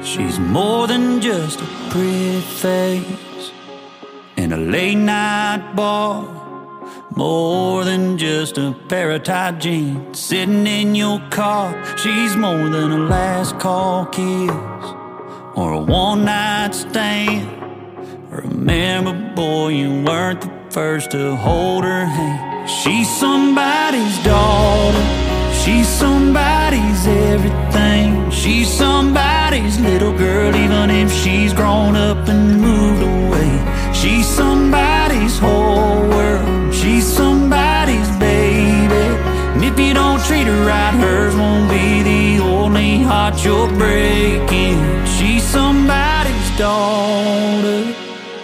She's more than just a pretty face in a late night bar, more than just a pair of tight jeans sitting in your car. She's more than a last call kiss or a one night stand. Remember, boy, you weren't the first to hold her hand. She's somebody's daughter, she's somebody's everything. She's somebody's little girl, even if she's grown up and moved away. She's somebody's whole world, she's somebody's baby. And if you don't treat her right, hers won't be the only heart you're breaking. She's somebody's daughter.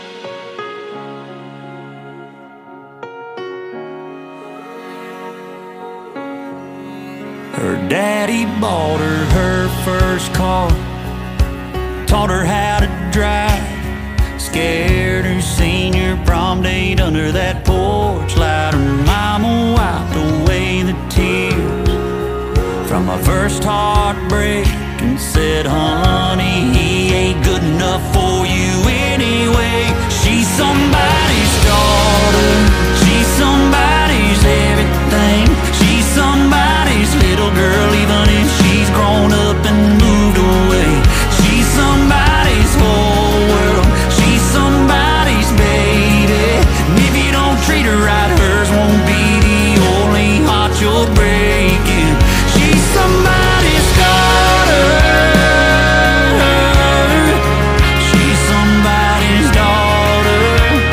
Her daddy bought her first car, taught her how to drive, scared her senior prom date under that porch light. Her mama wiped away the tears from her first heartbreak and said, honey, he ain't good enough for you anyway. She's somebody's daughter, she's somebody's everything. She's somebody's little girl, even if she's grown up and moved away. She's somebody's whole world, she's somebody's baby. And if you don't treat her right, hers won't be the only heart you're breaking. She's somebody's daughter, she's somebody's daughter.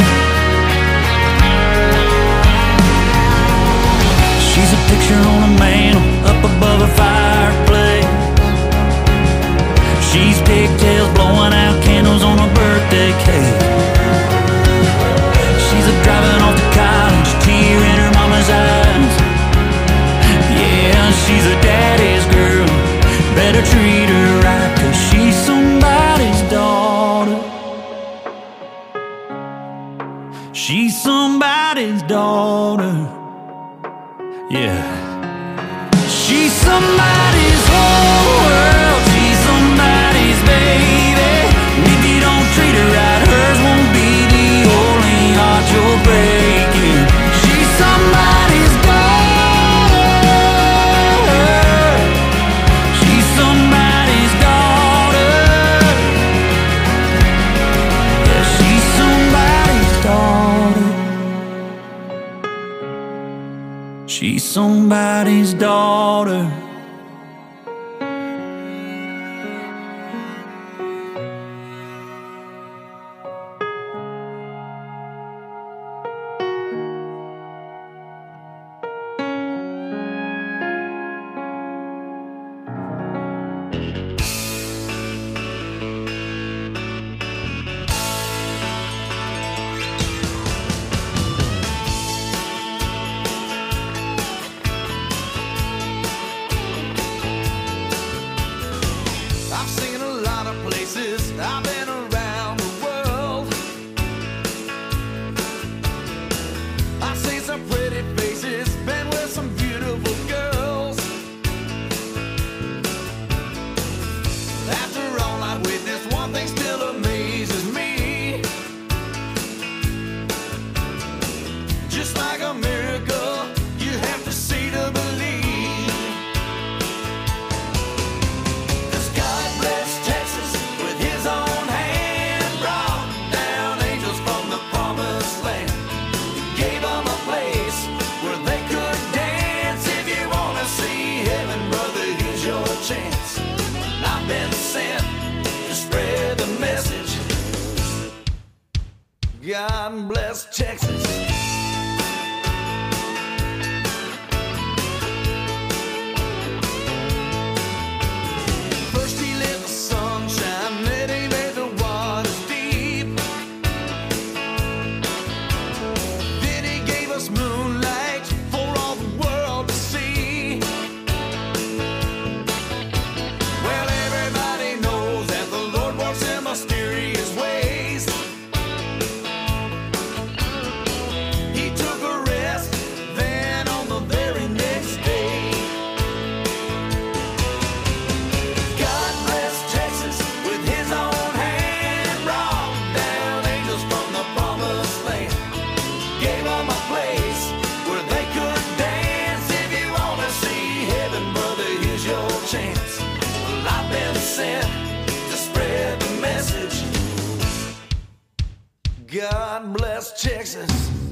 She's a picture on a mantle up above a fireplace. She's pigtails blowing out candles on a birthday cake. She's a driving off to college, tear in her mama's eyes. Yeah, she's a daddy's girl, better treat her right, 'cause she's somebody's daughter. She's somebody's daughter. Yeah. She's somebody's whole world, she's somebody's baby. And if you don't treat her right, hers won't be the only heart you're breaking. She's somebody's daughter, she's somebody's daughter. Yeah, she's somebody's daughter. She's somebody's daughter. I've seen a lot of places, I've been around the world. I've seen some pretty faces, been with some beautiful girls. After all I've witnessed, one thing still amazes me. Just like a miracle, you have to see to believe. I've been sent to spread the message. God bless Texas. First he lit the sunshine, then he made the waters deep. Then he gave us moonlight for all the world to see. Well, everybody knows that the Lord works in mysterious ways. sent to spread the message. God bless Texas.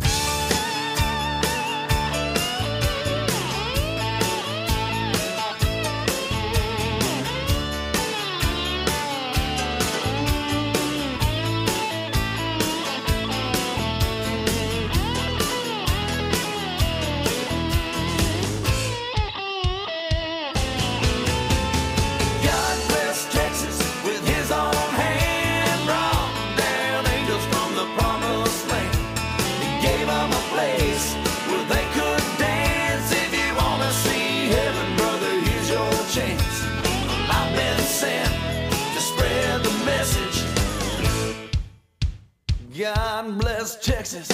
God bless Texas.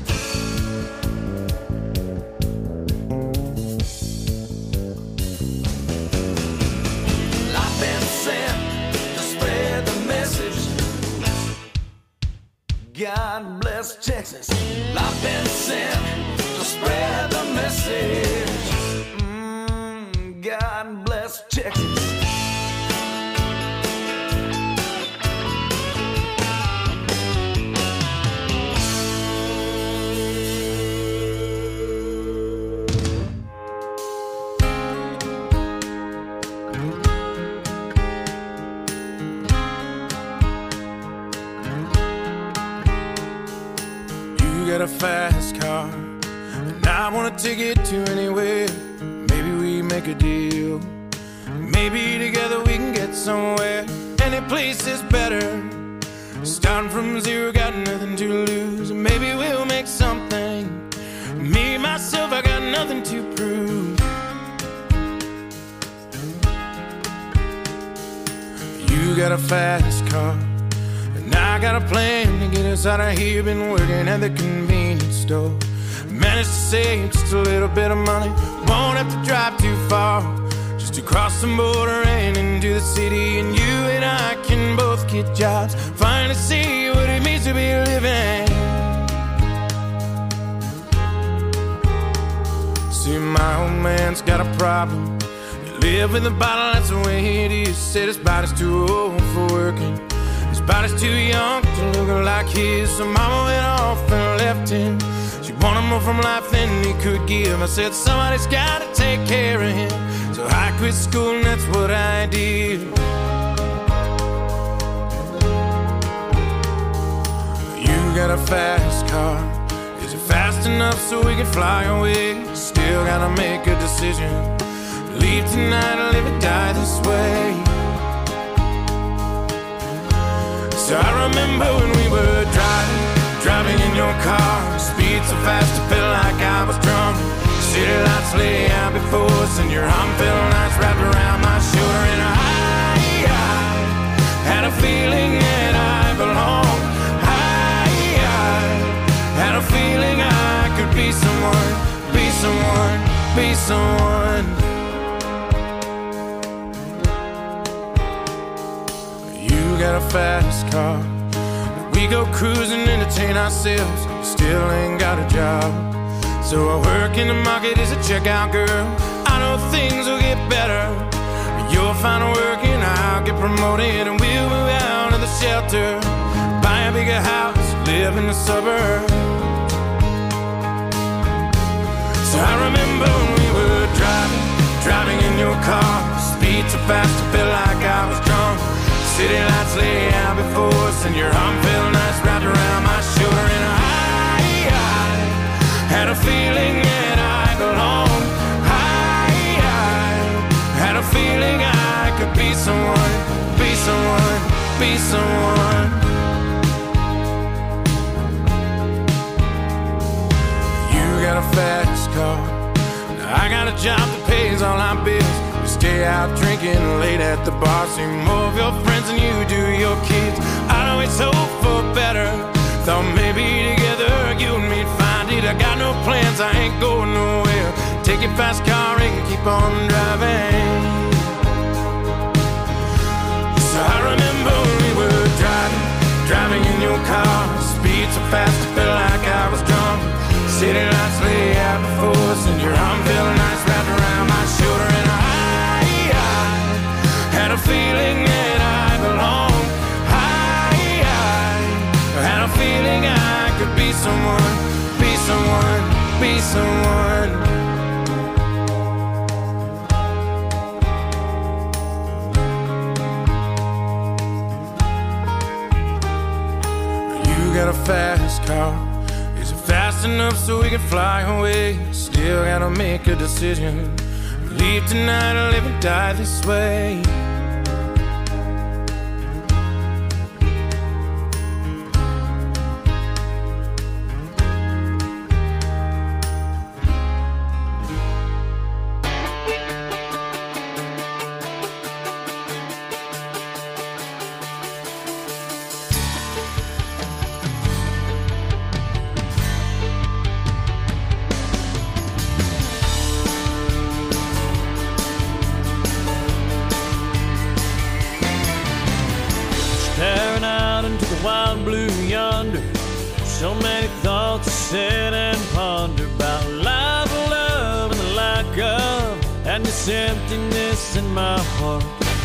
I've been sent to spread the message. God bless Texas. I've been sent to spread the message. God bless Texas. Got a fast car, and I wanna take it to anywhere. Maybe we make a deal. Maybe together we can get somewhere. Any place is better. Starting from zero, got nothing to lose. Maybe we'll make something. Me, myself, I got nothing to prove. You got a fast car, I got a plan to get us out of here. Been working at the convenience store. Managed to save just a little bit of money. Won't have to drive too far, just to cross the border and into the city. And you and I can both get jobs, finally see what it means to be living. See, my old man's got a problem. He live with a bottle, that's the way it is. Said his body's too old for working. His body's too young to look like his. So mama went off and left him. She wanted more from life than he could give. I said somebody's gotta take care of him. So I quit school and that's what I did. You got a fast car. Is it fast enough so we can fly away? Still gotta make a decision. Leave tonight or live or die this way. So I remember when we were driving in your car. Speed so fast it felt like I was drunk. City lights lay out before us, and your arm felt nice wrapped around my shoulder. And I had a feeling that I belonged. I had a feeling I could be someone, be someone, be someone. Got a fast car. We go cruising, entertain ourselves. Still ain't got a job. So I work in the market as a checkout girl. I know things will get better. You'll find work and I'll get promoted, and we'll move out of the shelter, buy a bigger house, live in the suburbs. So I remember when we were driving in your car. Speed so fast it felt like I was drunk. City lights lay out before us, and your arm felt nice wrapped around my shoulder. And I had a feeling that I belonged. I had a feeling I could be someone, be someone, be someone. You got a fast car. I got a job that pays all our bills. We stay out drinking late at the bar. See more of your friends than you do your kids. I'd always hope for better. Thought maybe together you and me'd find it. I got no plans, I ain't going nowhere. Take your fast car and keep on driving. So I remember when we were driving in your car. Speed so fast it felt like I was drunk. City lights lay out before us, and your arm felt nice wrapped around my shoulder. And I had a feeling that got a fast car. Is it fast enough so we can fly away? Still gotta make a decision. Leave tonight or live and die this way. Staring out into the wild blue yonder, so many thoughts to sit and ponder about life, love, and the lack of, and this emptiness in my heart.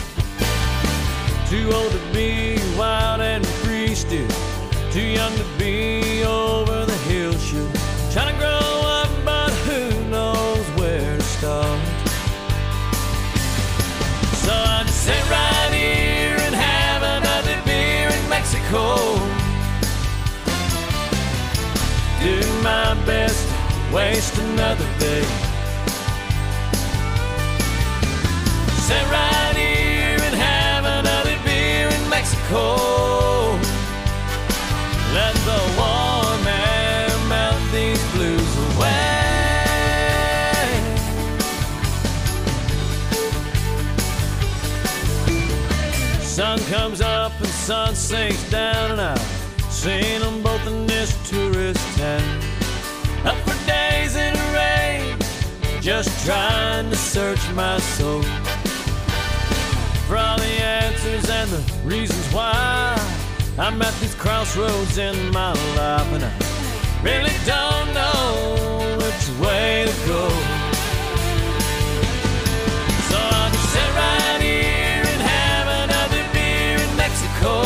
Too old to be wild and free still, too young to be over the hill sure. Trying to grow up, but who knows where to start. So I just sit right here and have another beer in Mexico. Do my best to waste another day. Sit right here and have another beer in Mexico. Let the warm air melt these blues away. Sun comes up and sun sinks down, and I've seen them both in this tourist town. Up for days in the rain, just trying to search my soul for all the answers and the reasons why I'm at these crossroads in my life, and I really don't know which way to go. So I'll just sit right here and have another beer in Mexico.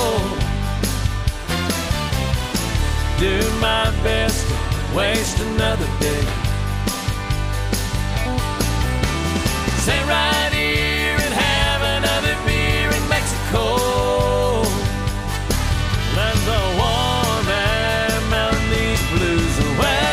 Do my best to waste another day. Sit right here and have another beer in Mexico. Let the warm air melt these blues away.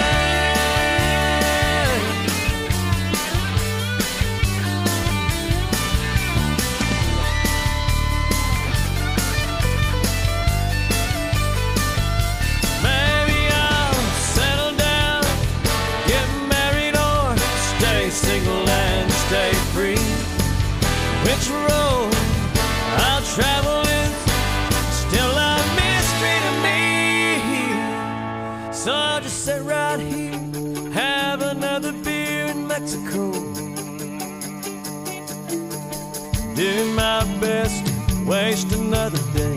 Maybe I'll settle down, get married, or stay single and stay free. Which road I'll travel is still a mystery to me. So I'll just sit right here, have another beer in Mexico. Do my best to waste another day.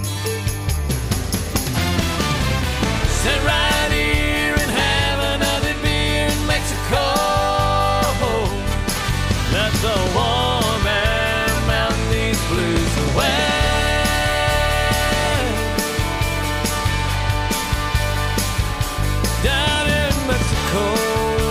Sit right here and have another beer in Mexico. Let the warm air melt these blues away. Down in Mexico.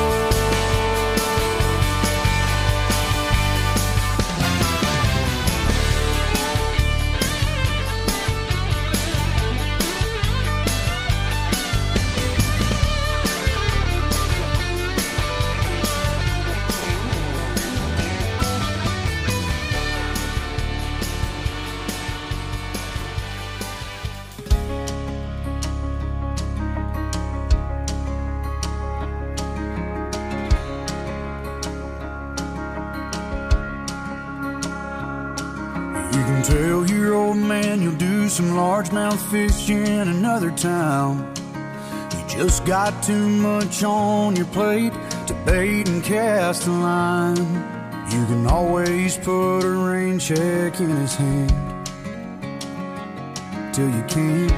You can tell your old man you'll do some largemouth fishing in another town. You just got too much on your plate to bait and cast a line. You can always put a rain check in his hand till you can't.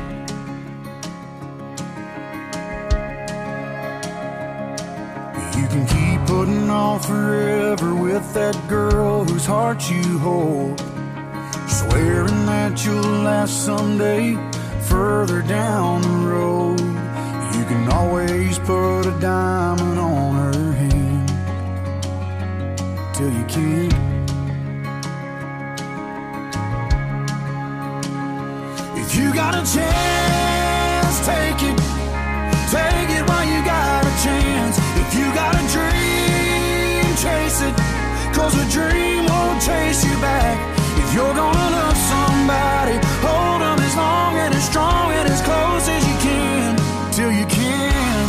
You can keep putting off forever with that girl whose heart you hold, swearing that you'll last someday further down the road. You can always put a diamond on her hand till you can't. If you got a chance take it while you got a chance. If you got a dream, chase it, 'cause a dream won't chase you back. If you're gonna love somebody, hold them as long and as strong and as close as you can, till you can.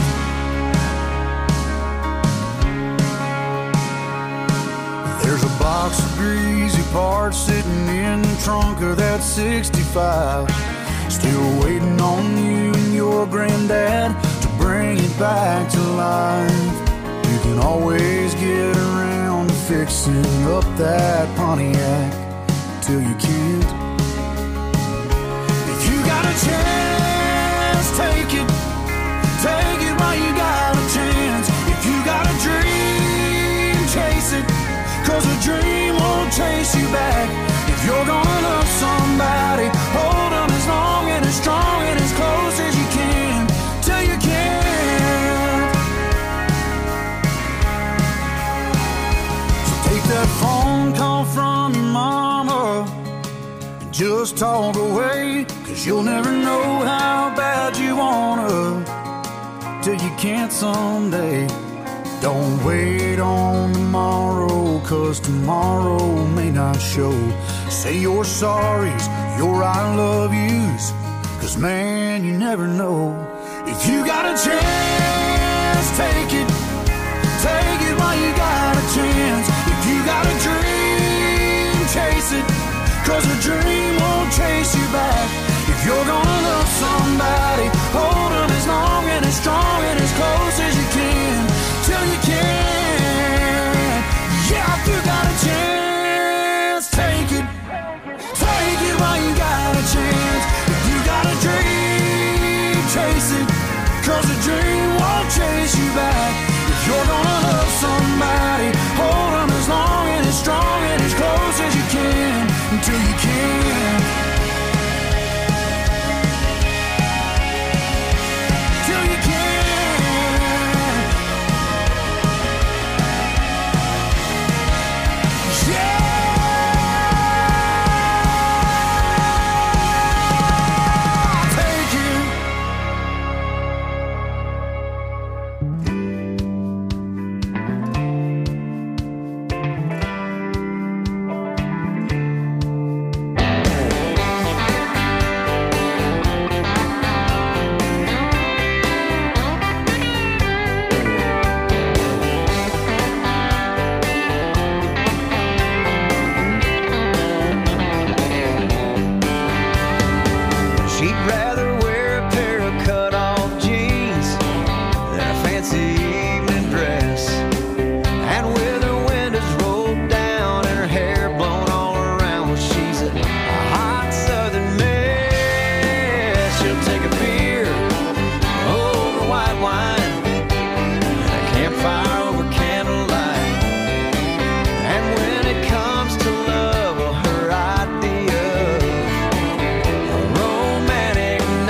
There's a box of greasy parts sitting in the trunk of that 65, still waiting on you and your granddad to bring it back to life. You can always get around to fixing up that Pontiac till you can't. If you got a chance, take it while you got a chance. If you got a dream, chase it, 'cause a dream won't chase you back. If you're gonna love somebody, hold them as long and as strong and as close as you can, till you can't. So take that phone call from your mama and just talk away, 'cause you'll never know how bad you wanna till you can't someday. Don't wait on tomorrow, 'cause tomorrow may not show. Say your sorries, your I love yous, 'cause man, you never know. If you got a chance, take it while you got a chance. If you got a dream, chase it, 'cause a dream won't chase you back. If you're gonna love somebody, hold them as long and as strong and as close as you can, till you can. Yeah, if you got a chance, take it while you got a chance. If you got a dream, chase it, 'cause a dream won't chase you back. If you're gonna love somebody, hold them as long and as strong and as close as you can, until you can. Romantic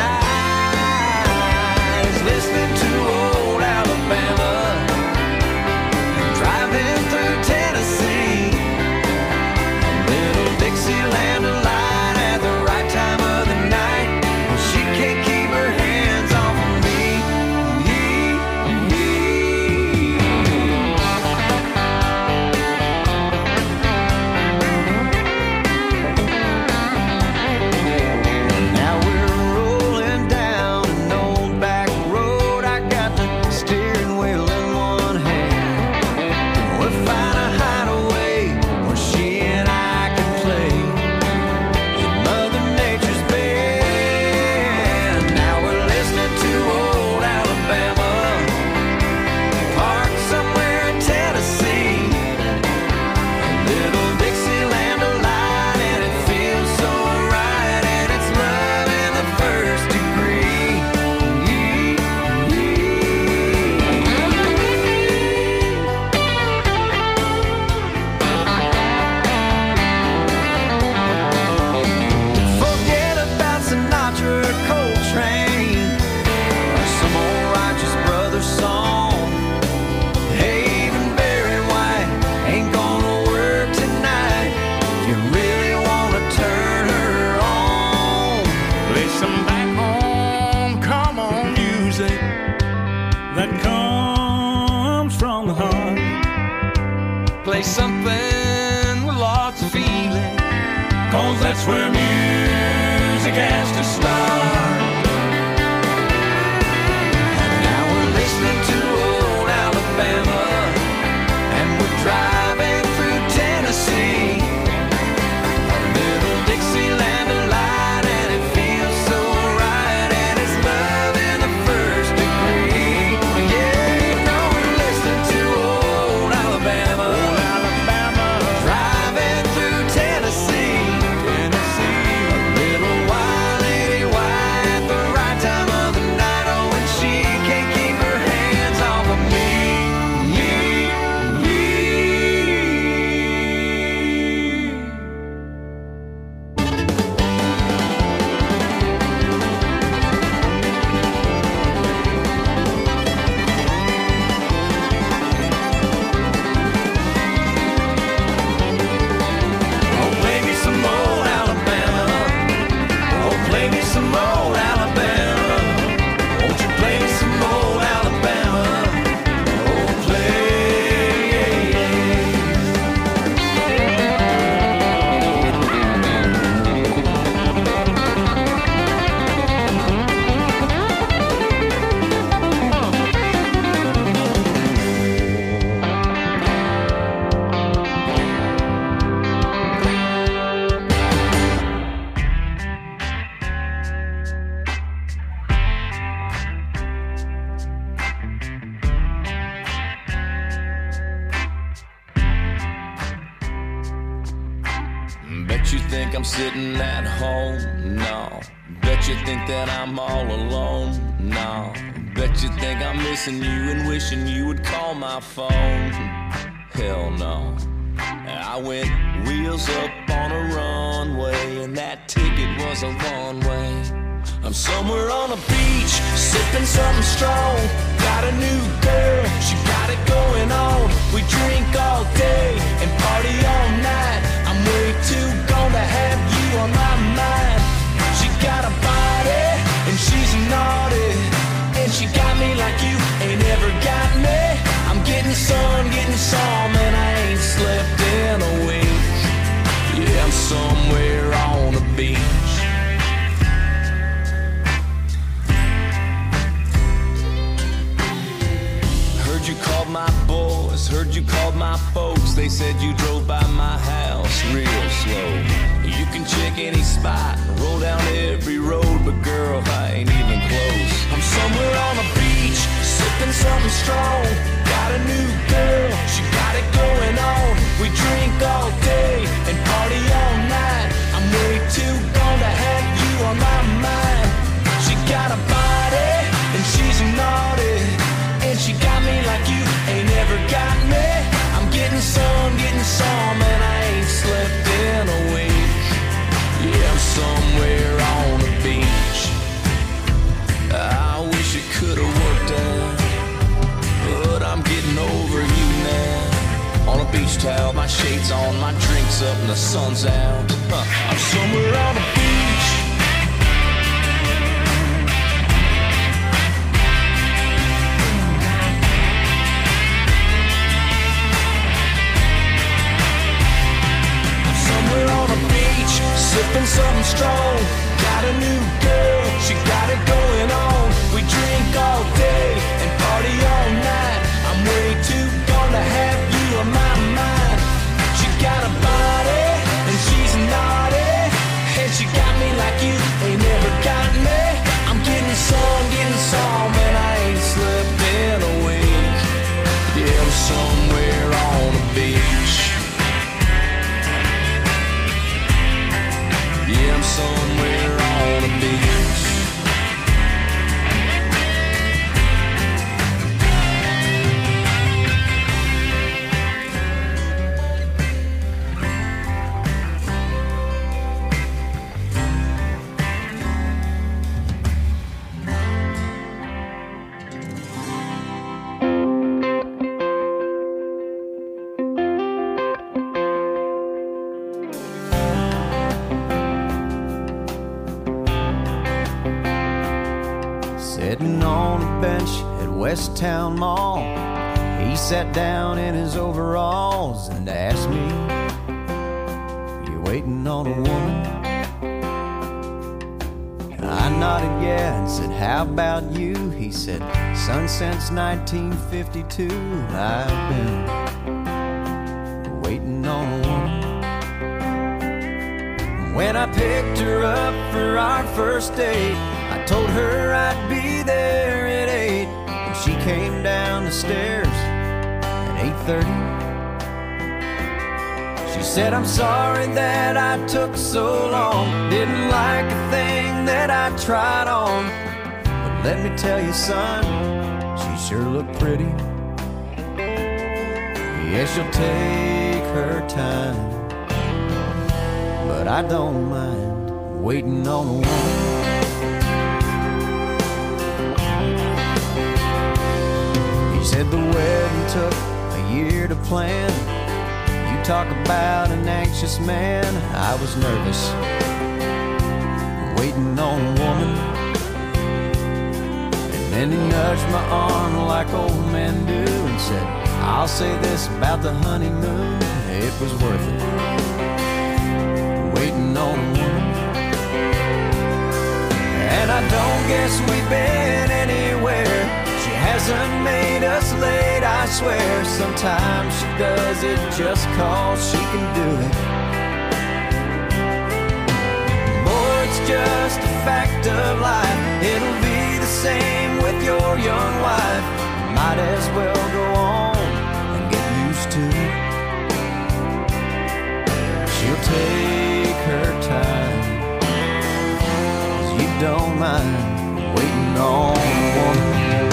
That's where music has to start. And now we're listening to old Alabama, and we're driving through Tennessee. A little Dixieland delight, and it feels so right, and it's love in the first degree. Yeah, you know we're listening to old Alabama, driving through Tennessee. A little wild lady white, the right time of the night. Oh, and she can't keep her hands off of me. Oh, play me some old Alabama. Oh, play me some old Alabama. Won't you play me some old Alabama? Oh, play. Bet you think I'm sitting at home? No. Bet you think that I'm all alone? No. Bet you think I'm missing you and wishing you would call my phone? Hell no. I went wheels up on a runway, and that ticket was a one-way. I'm somewhere on a beach, sipping something strong. Got a new girl, she got it going on. We drink all day and party all night. I'm way too gone to have you on my mind. She got a body and she's naughty, and she got me like you ain't ever got me. I'm getting sun, getting some, and I ain't slept in a week. Yeah, I'm somewhere on the beach. Heard you called my boys, heard you called my folks. They said you drove by my house real slow. You can check any spot, roll down every road, but girl, I ain't even close. I'm somewhere on a beach, sipping something strong. Got a new girl, she got it going on. We drink all day and party all night. I'm way too gone to have you on my mind. She got a body and she's naughty, and she got me like you ain't ever got me. I'm getting some, and I ain't slept in a week. Yeah, I'm somewhere on the beach. I wish it could've worked out, but I'm getting over you now. On a beach towel, my shades on, my drinks up, and the sun's out. I'm somewhere on the beach. Somewhere on a beach, sipping something strong. Got a new girl, she got it going on. We drink all day and party all night. I'm way too gone to have you on my mind. She got a body and she's naughty, and she got me like you ain't never got me. I'm getting some, and I ain't slept in a week. Yeah, I'm somewhere on the beach. Yeah, I'm somewhere on the beach. Sitting on a bench at West Town Mall, he sat down in his overalls and asked me, "You waiting on a woman?" nodded yeah and said, how about you? He said, son, since 1952 I've been waiting on a woman. When I picked her up for our first date, I told her I'd be there at 8, and she came down the stairs at 8:30. She said, I'm sorry that I took so long, didn't like a thing that I tried on, but let me tell you, son, she sure looked pretty. Yeah, she'll take her time, but I don't mind waiting on a woman. He said the wedding took a year to plan. You talk about an anxious man. I was nervous, waiting on a woman. And then he nudged my arm like old men do and said, I'll say this about the honeymoon, it was worth it, waiting on a woman. And I don't guess we've been anywhere. She hasn't made us late, I swear. Sometimes she does it just 'cause she can do it. Boy, it's just a fact of life. It'll be the same with your young wife. Might as well go on and get used to it. She'll take her time, 'cause you don't mind waiting on a woman.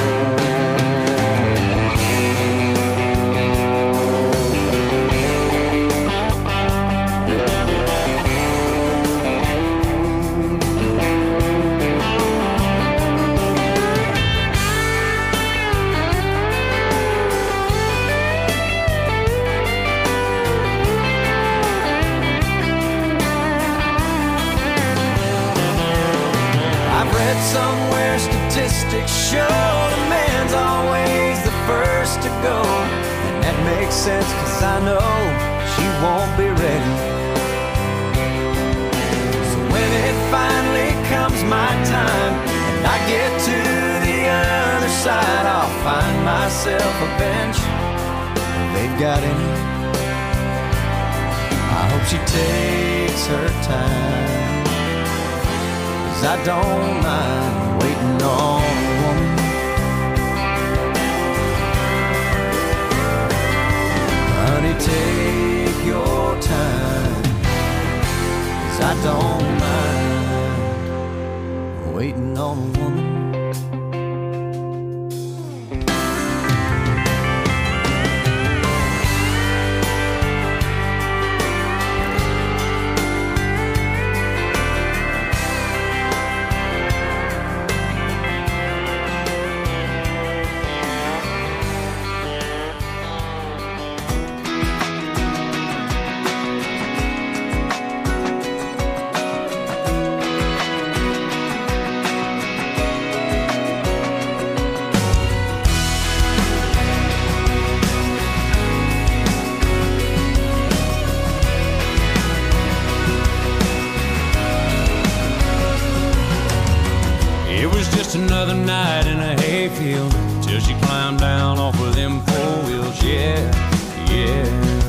Somewhere statistics show the man's always the first to go, and that makes sense 'cause I know she won't be ready. So when it finally comes my time and I get to the other side, I'll find myself a bench they've got in it. I hope she takes her time, I don't mind waiting on a woman. Honey, take your time, 'cause I don't mind waiting on a woman. Another night in a hayfield till she climbed down off of them 4 wheels. Yeah, yeah.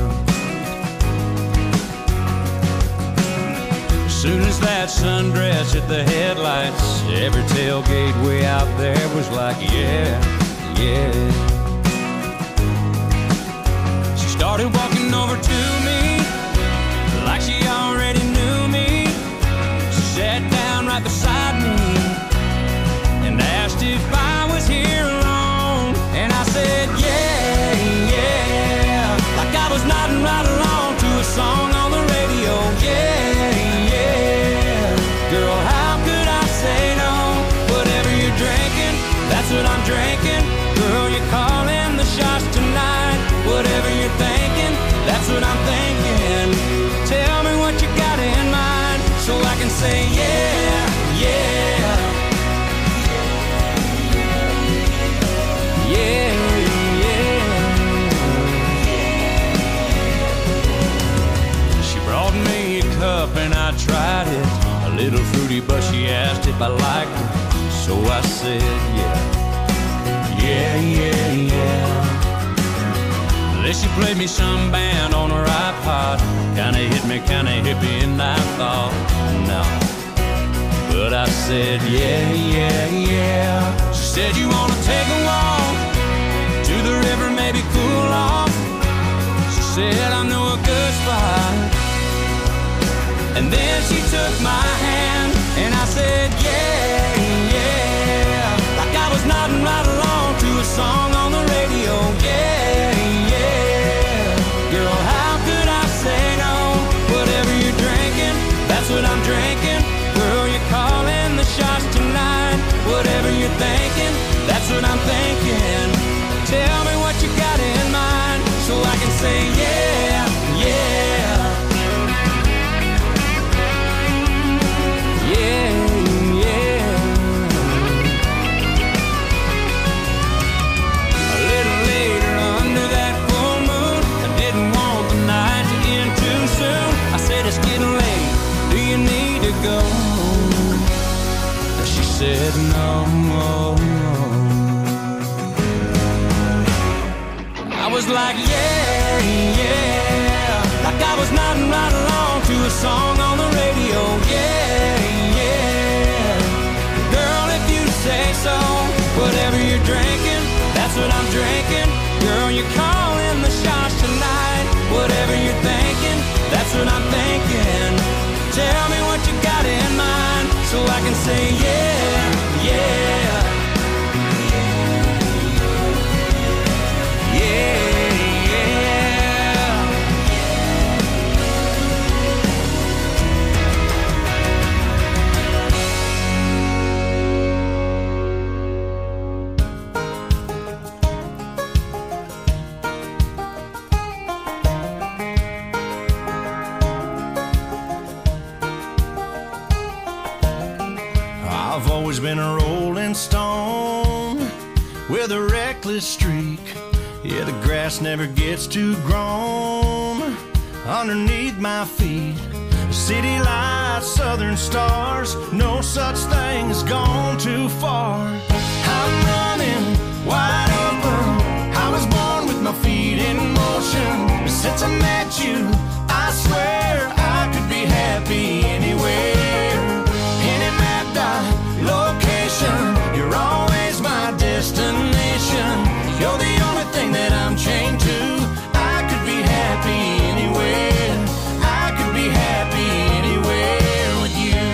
As soon as that sundress hit the headlights, every tailgate way out there was like, yeah, yeah. She started walking over to me like she already knew me. She sat down right beside me and asked if I was here alone, and I said yeah, yeah, like I was nodding right along to a song on the radio. Yeah, yeah, girl, how could I say no? Whatever you're drinking, that's what I'm drinking. Girl, you're calling the shots tonight. Whatever you're thinking, that's what I'm thinking. Tell me what you got in mind so I can say yeah, yeah. but she asked if I liked her, so I said yeah. Yeah, yeah, yeah. Then she played me some band on her iPod. Kinda hit me, kinda hippie, and I thought, no. But I said, yeah, yeah, yeah. She said, you wanna take a walk to the river, maybe cool off? She said, I know a good spot. And then she took my hand, and I said, yeah, yeah. Like I was nodding right along to a song on the radio, yeah, yeah. Girl, how could I say no? Whatever you're drinking, that's what I'm drinking. Girl, you're calling the shots tonight. Whatever you're thinking, that's what I'm thinking. Tell me what you got in mind, so I can say yeah, yeah. Yeah, yeah. A little later under that full moon, I didn't want the night to end too soon. I said, it's getting late, do you need to go? She said, no, no, no. I was like, yeah, yeah. Like I was nodding right along to a song on the radio, yeah, yeah. Girl, if you say so, whatever you're drinking, that's what I'm drinking. Girl, you're calling the shots tonight. Whatever you're thinking, that's what I'm thinking. Tell me what you got in mind, so I can say yeah, yeah. I've always been a rolling stone with a reckless streak. Yeah, the grass never gets too grown underneath my feet. City lights, southern stars, no such thing as gone too far. I'm running wide open. I was born with my feet in motion. Since I met you, I swear I could be happy anywhere. Any mapped out location, you're always my destination. You're the only thing that I'm chained to. I could be happy anywhere. I could be happy anywhere with you.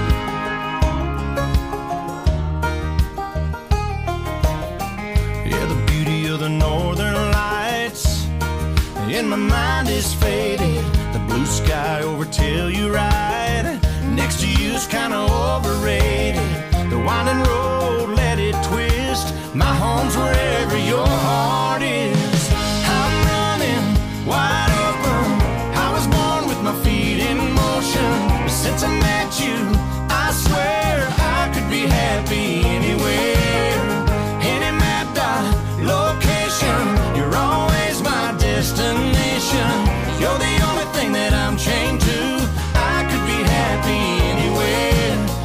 Yeah, the beauty of the northern lights in my mind is faded. The blue sky over Telluride next to you's kinda overrated. The winding road, let it twist. My home's wherever your heart is. I'm running wide open. I was born with my feet in motion. But since I met you, I swear I could be happy anywhere. Any mapped out location, you're always my destination. You're the only thing that I'm chained to. I could be happy anywhere.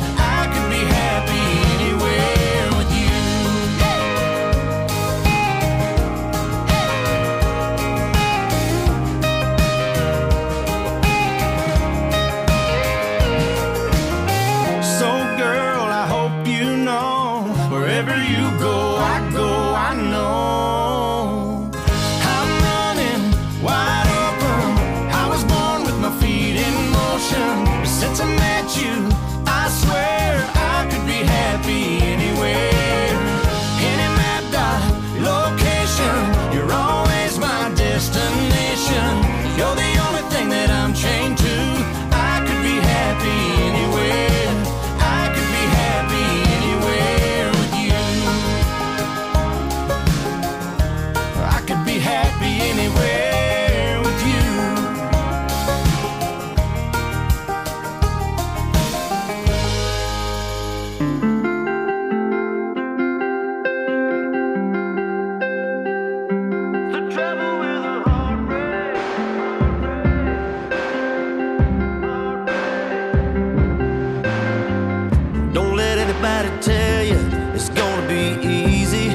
anybody tell you it's gonna be easy.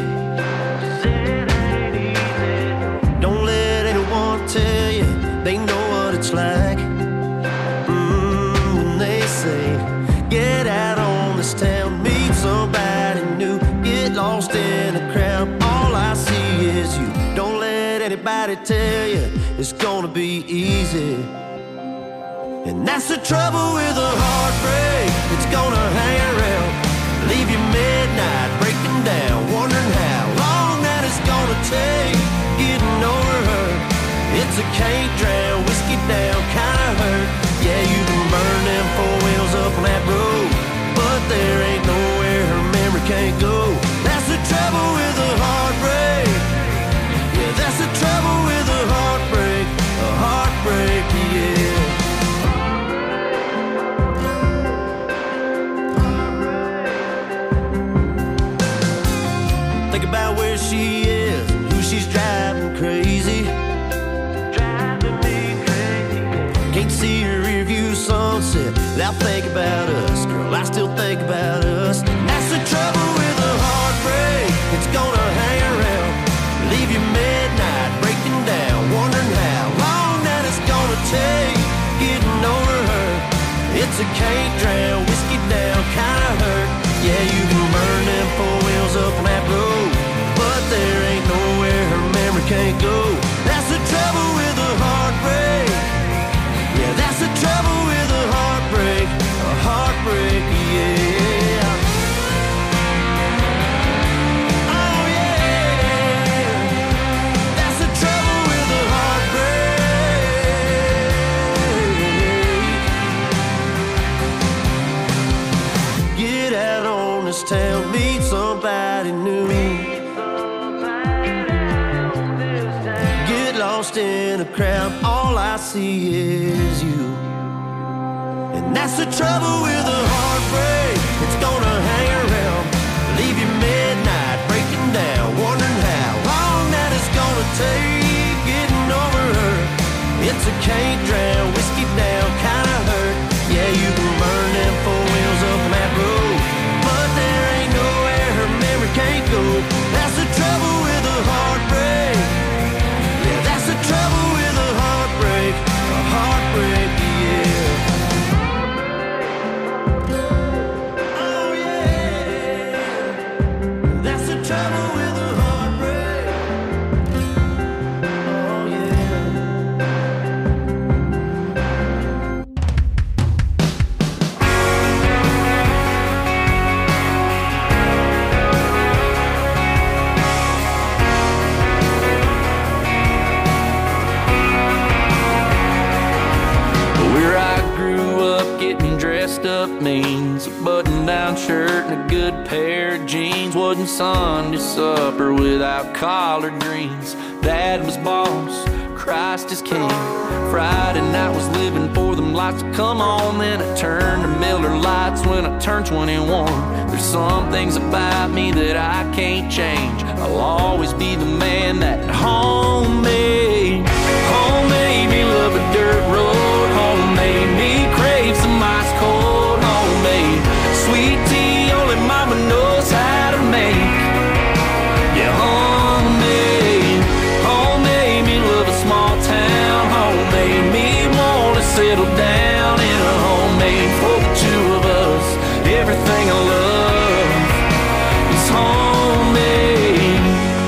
Don't let anyone tell you they know what it's like. When they say, get out on this town, meet somebody new, get lost in a crowd, all I see is you. Don't let anybody tell you it's gonna be easy. And that's the trouble with a heartbreak. It's gonna hang around, leave you midnight, breaking down, wondering how long that it's gonna take getting over her. It's a can't drown, whiskey down kind of hurt. Yeah, you can burn them four wheels up on that road, but there ain't nowhere her memory can't go. That's the trouble with a heartbreak. Yeah, that's the trouble with a heartbreak. A heartbreak, yeah. Think about where she is, who she's driving crazy. Driving me crazy. Can't see her rearview sunset without thinking about us. Girl, I still think about us. That's the trouble with a heartbreak. It's gonna hang around, leave you midnight, breaking down, wondering how long that it's gonna take getting over her. It's a can't drown, whiskey down kind of hurt. Yeah, you can burn them four wheels up on that road, but there ain't nowhere her memory can't go. That's the trouble with a heartbreak. Yeah, that's the trouble with a heartbreak. A heartbreak, yeah. Oh yeah, that's the trouble with a heartbreak. Get out on this town, meet somebody new. Get lost in a crowd, all I see is you. And that's the trouble with a heartbreak. It's gonna hang around, leave you midnight, breaking down, wondering how long that it's gonna take getting over her. It's a can't drown, whiskey down kind of hurt. Yeah, you can burn them four wheels up on that road, but there ain't nowhere her memory can't go. That's the trouble with a heartbreak. Yeah, that's the trouble with a heartbreak. A heartbreak, yeah. Oh yeah, that's the trouble with a heartbreak. Oh yeah. Where I grew up, getting dressed up means a button-down shirt and a good pair of jeans. Wasn't Sunday supper without collard greens. Dad was boss, Christ is king. Friday night was living for them lights to come on. Then I turned to Miller Lights when I turned 21. There's some things about me that I can't change. I'll always be the man that home made. Home made me love a dirt road. Home made me crave some ice cold. Homemade sweet tea only mama knows how to make. Yeah, homemade. Home made me love a small town. Home made me want to settle down in a homemade for the two of us. Everything I love is homemade.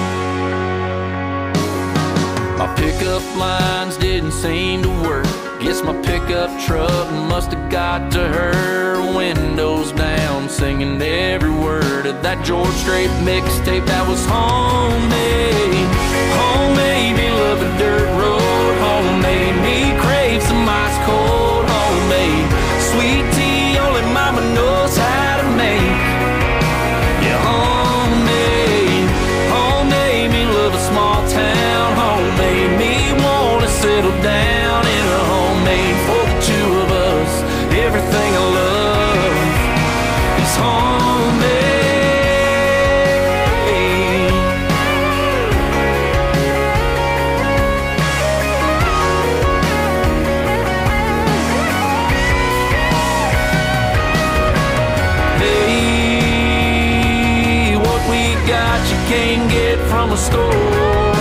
My pickup lines didn't seem to work. Guess my pickup truck must have got to her. Windows down, singing every word of that George Strait mixtape that was homemade. Homemade me love a dirt road. Homemade me crave some ice cold. Homemade sweet tea only mama knows how to make. Yeah, homemade. Homemade me love a small town. Homemade me wanna settle down in a homemade for the two of us. Everything I love is homemade. can't get from a store.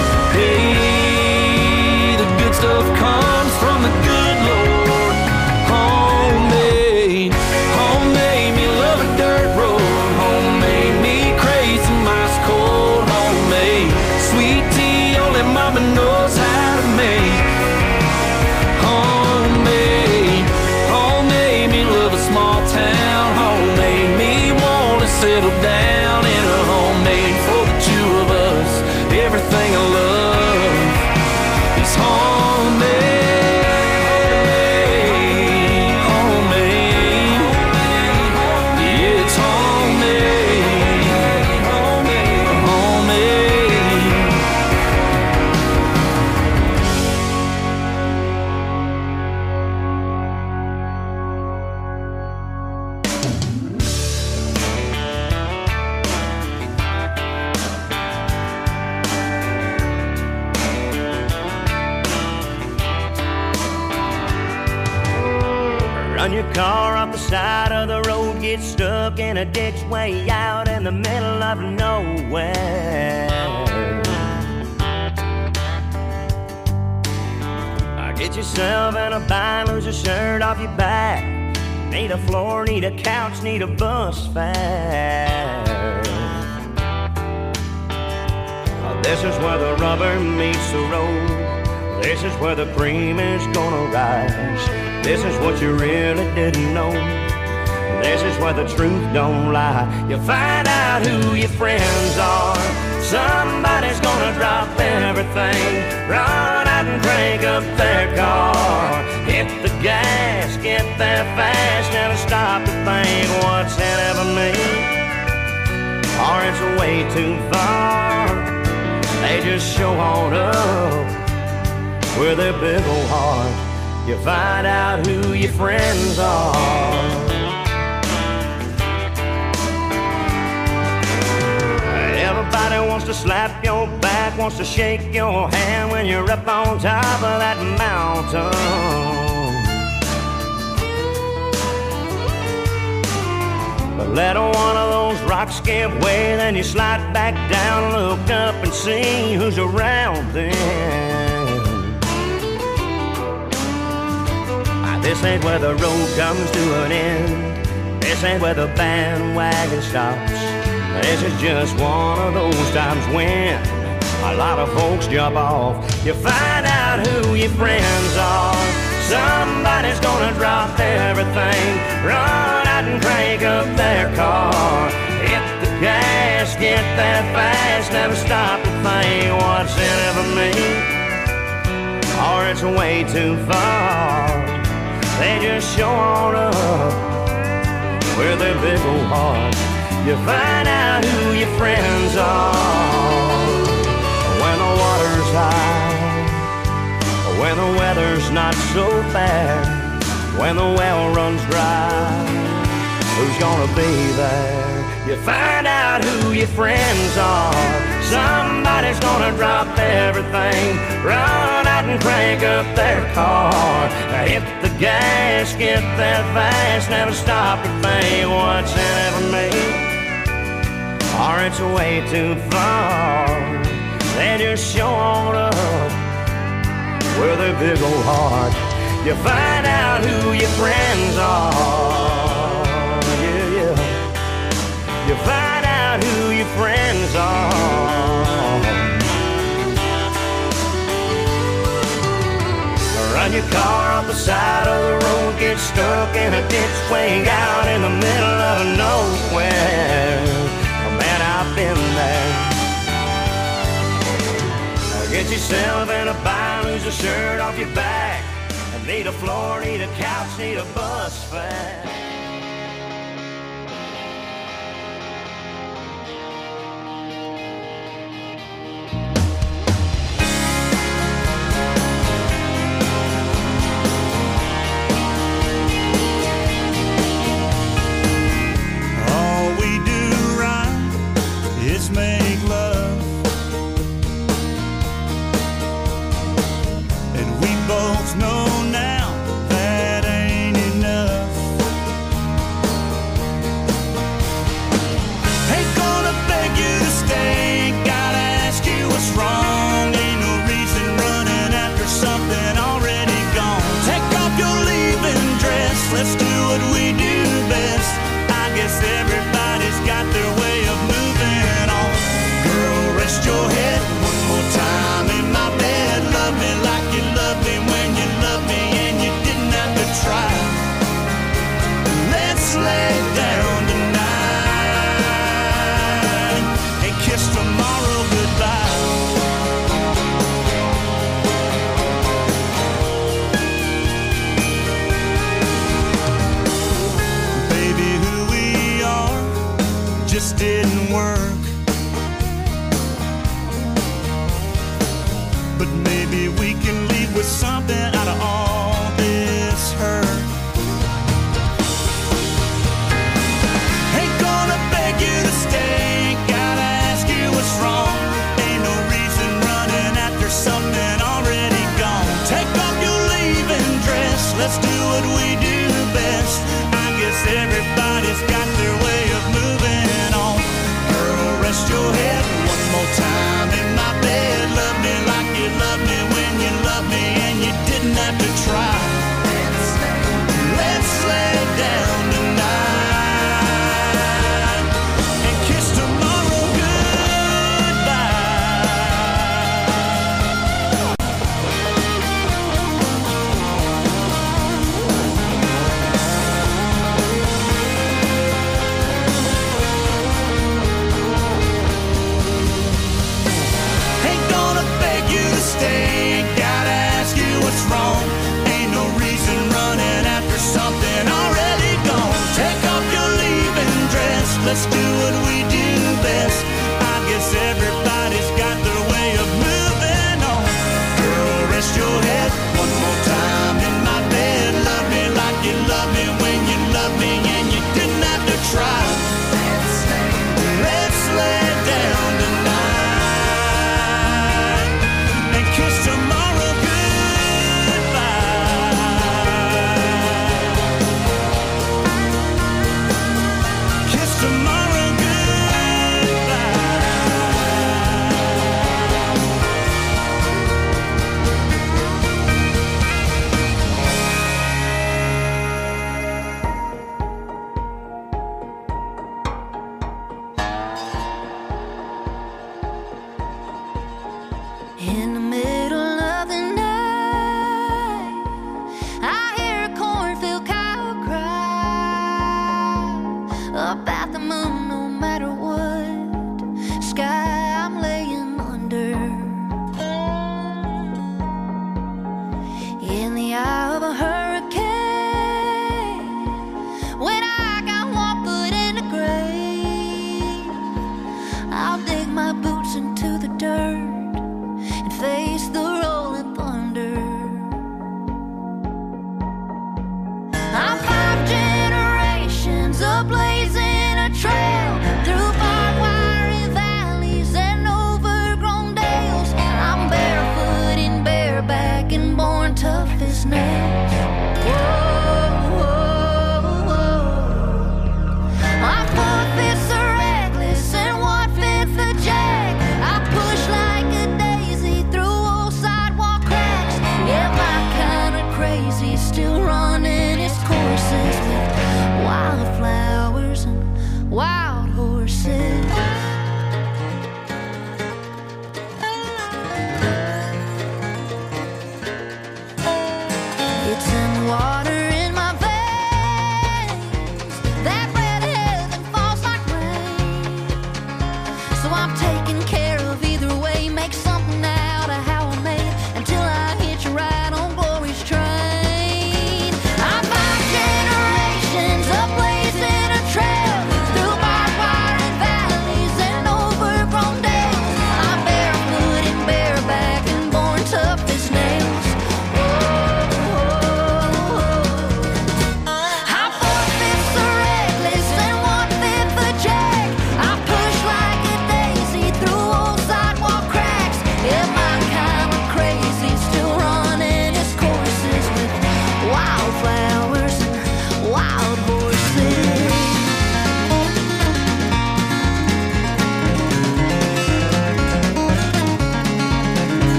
Hey, the good stuff comes from the good Lord. Homemade, homemade me love a dirt road. Homemade me crazy, ice cold. Homemade, sweet tea only mama knows how to make. Homemade, homemade me love a small town. Homemade me wanna settle down in a homemade for the two of us. Everything I love is homemade, homemade. Yeah, it's homemade, homemade. Run your car off the side of the road, get stuck in a ditch way out in the middle of nowhere. Get yourself in a bind, lose your shirt off your back. Need a floor, need a couch, need a bus fare. This is where the rubber meets the road. This is where the cream is gonna rise. This is what you really didn't know. This is where the truth don't lie. You find out who your friends are. Somebody's gonna drop everything, run out and crank up their car. Hit the gas, get there fast, never stop to think what's in it for me, or it's way too far. They just show on up with their big old heart. You find out who your friends are. Everybody wants to slap your back, wants to shake your hand when you're up on top of that mountain. But let one of those rocks give way, then you slide back down, look up and see who's around then. This ain't where the road comes to an end. This ain't where the bandwagon stops. This is just one of those times when a lot of folks jump off. You find out who your friends are. Somebody's gonna drop everything, run out and crank up their car. Hit the gas, get there fast, never stop to think what's in it for me, or it's way too far. They just show on up with their big old heart. You find out who your friends are when the water's high, when the weather's not so bad, when the well runs dry. Who's gonna be there? You find out who your friends are. Somebody's gonna drop everything, run out and crank up their car. Hit the gas, get there fast, never stop to think what's in it for me, or it's way too far. They just show on up with their big old heart. You find out who your friends are. Yeah, yeah. You find out who your friends are. Run your car off the side of the road, get stuck in a ditch way out in the middle of nowhere. Man, I've been there. Get yourself in a bind, lose a shirt off your back. Need a floor, need a couch, need a bus fare. Make love, and we both know now that ain't enough. everybody's got their way of moving on. Girl, rest your head one more time in my bed. Love me like you loved me when you loved me and you didn't have to try. Let's lay down tonight and kiss tomorrow goodbye. Baby, who we are just didn't work. But maybe we can leave with something out of all this hurt. Ain't gonna beg you to stay, gotta ask you what's wrong. Ain't no reason running after something already gone. Take off your leaving dress, let's do what we do best. I guess everybody's got their way of moving on. Girl, rest your head one more time in my bed. Love me like you loved me when you loved me and you didn't have to try. Let's lay down tonight and kiss tomorrow goodbye. Ain't gonna beg you to stay, gotta ask you what's wrong. Ain't no reason running after something already gone. Take off your leaving dress, let's do what we do best. I guess everybody's got their way of moving on. Girl, rest your head one more time in my bed. Love me like you loved me when you loved me and you didn't have to try. Let's lay down tonight and kiss tomorrow goodbye. Kiss tomorrow goodbye. In the middle of the night, I hear a cornfield cow cry about the moon. No matter what sky I'm laying under, in the eye of a hurricane, when I got one foot in the grave, I'll dig my boots into the dirt and face the rolling thunder. I'm 5 generations of blazing a trail through fire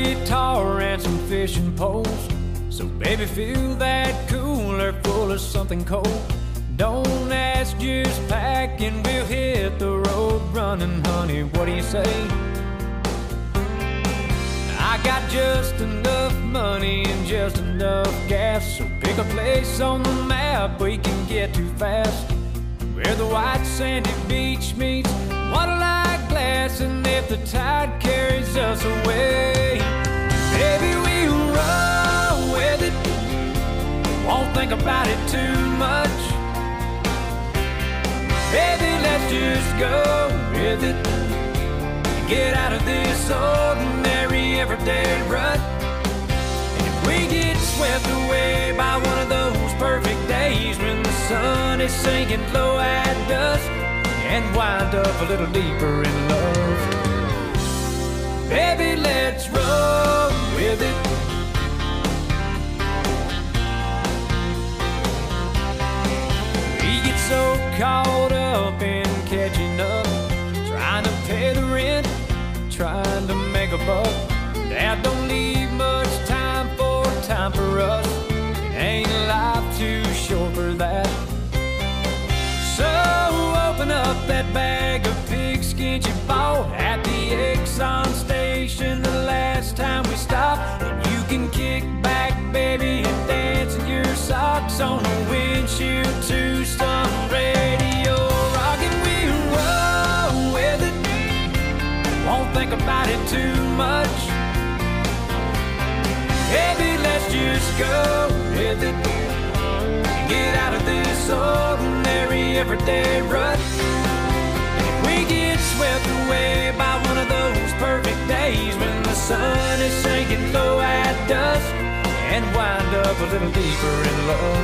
guitar and some fishing poles. So baby, fill that cooler full of something cold. Don't ask, just pack and we'll hit the road running, honey. What do you say? I got just enough money and just enough gas, so pick a place on the map we can get to fast, where the white sandy beach meets water-like glass. And if the tide carries us away, baby, we'll roll with it. Won't think about it too much. Baby, let's just go with it. Get out of this ordinary everyday rut. And if we get swept away by one of those perfect days when the sun is sinking low at dusk, and wind up a little deeper in love, baby, let's roll with it. We get so caught up in catching up, trying to pay the rent, trying to make a buck, that don't leave much time for us. It ain't life too short for that. So open up that bag of pigskin you bought at the Exxon station the last time we stopped, and you can kick back, baby, and dance in your socks on the windshield to some radio rock. And we'll roll with it, won't think about it too much. Baby, let's just go with it. Get out of this ordinary everyday rut. And if we get swept away by one of those perfect days when the sun is sinking low at dusk, and wind up a little deeper in love,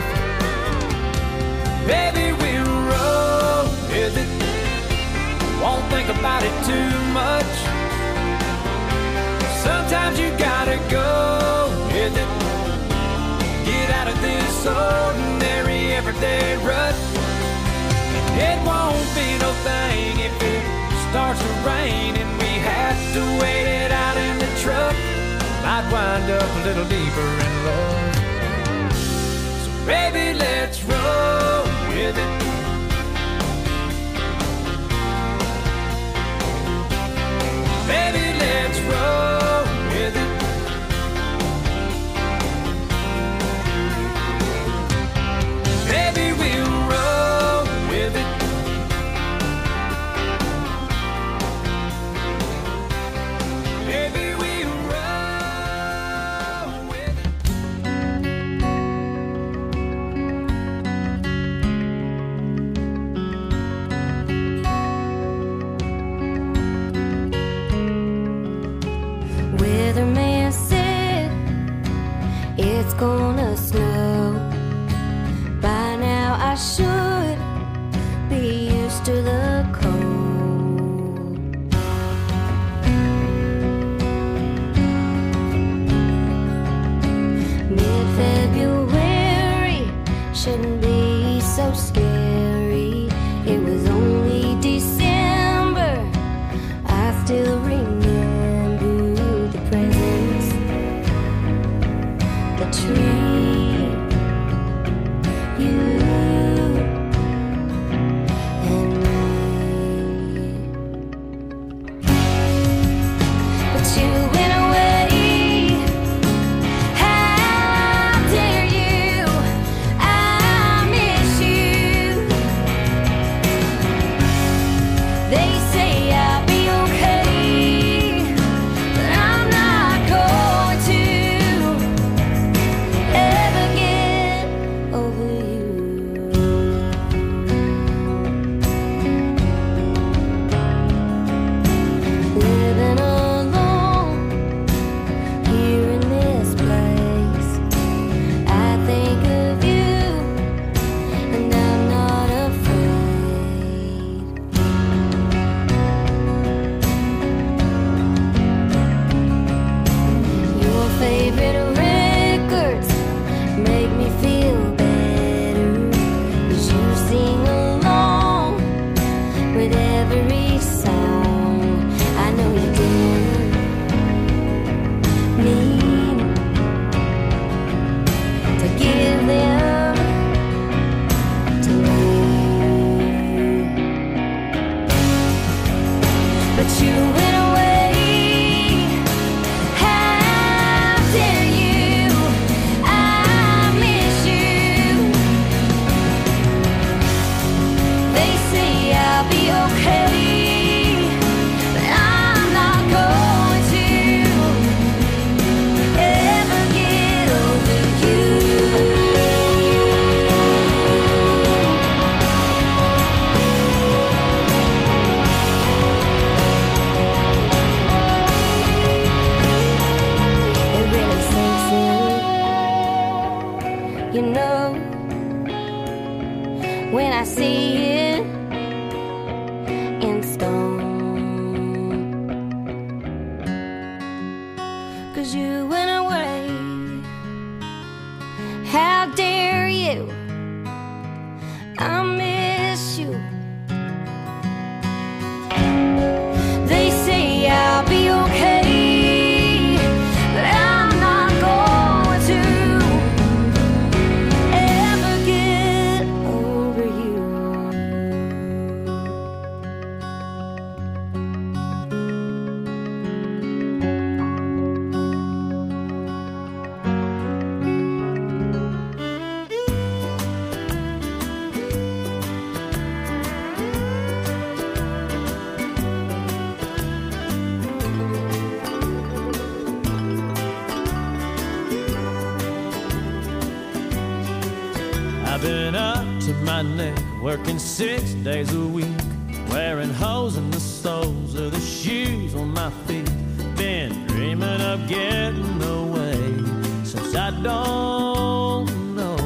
baby, we'll roll with it. Won't think about it too much. Sometimes you gotta go with it. Get out of this ordinary everyday rut. It won't be no thing if it starts to rain and we have to wait it out in the truck. Might wind up a little deeper in love. So baby, let's roll with it. Baby, let's roll with it. Baby, we'll roll with it. Baby, we'll roll with it. Weatherman said it's gonna snow. By now I should be used to the cold. Mid-February shouldn't be so scary. It was only December. I still remember the presents, the tree, you and me. But you went away. How dare you? I miss you. They say I'll be okay, but I'm not going to ever get over you. Living alone here in this place, I think of you and I'm not afraid. Your favorite records make me feel better, 'cause you sing along with every song. I know you do. you know, when I see it in stone. 'Cause you went away, how dare you? I miss you. They say I'll be okay, but I'm not going to ever get over you. I've been up to my neck, working 6 days a week, wearing holes in the soles of the shoes on my feet. Been dreaming of getting away since I don't know.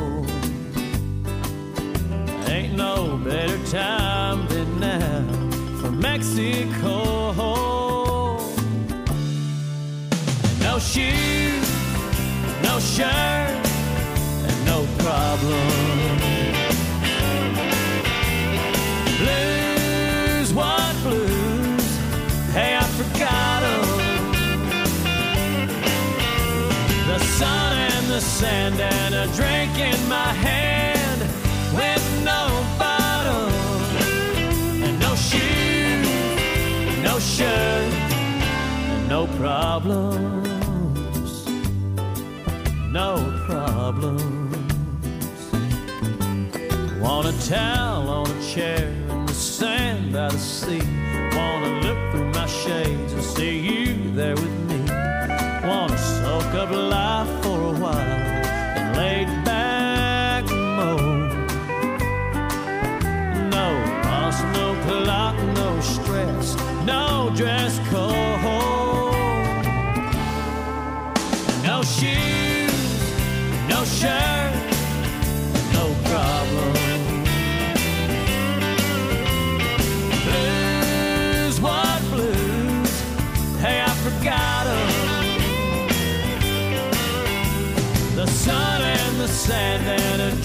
Ain't no better time than now for Mexico. No shoes, no shirt, and no problem. Blues, what blues? Hey, I forgot 'em. The sun and the sand and a drink in my hand with no bottom. And no shoes, no shirt, and no problems. No problems. Want a towel on a chair in the sand by the sea. Wanna look through my shades and see you there with me. Wanna soak up life for a while and lay back moan. No boss, no clock, no stress, no dress code. No shoes, no shirt, no problem. Blues, what blues? Hey, I forgot 'em. The sun and the sand and a